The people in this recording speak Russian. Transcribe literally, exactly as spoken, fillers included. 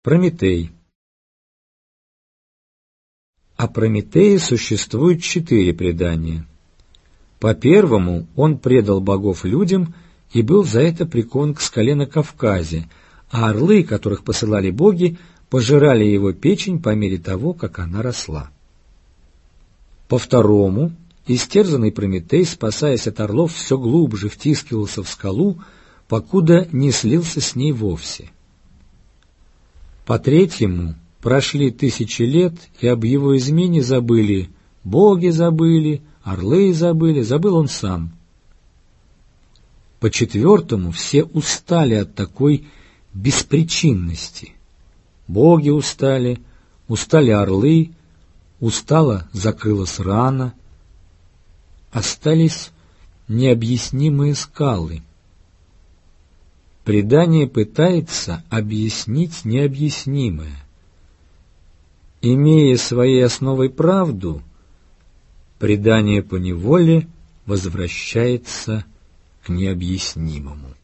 Прометей. О Прометее существует четыре предания. По первому, он предал богов людям и был за это прикован к скале на Кавказе, а орлы, которых посылали боги, пожирали его печень по мере того, как она росла. По второму, истерзанный Прометей, спасаясь от орлов, все глубже втискивался в скалу, покуда не слился с ней вовсе. По третьему, прошли тысячи лет, и об его измене забыли, боги забыли, орлы забыли, забыл он сам. По четвертому, все устали от такой беспричинности. Боги устали, устали орлы, устала закрылась рана, остались необъяснимые скалы. Предание пытается объяснить необъяснимое. Имея своей основой правду, предание поневоле возвращается к необъяснимому.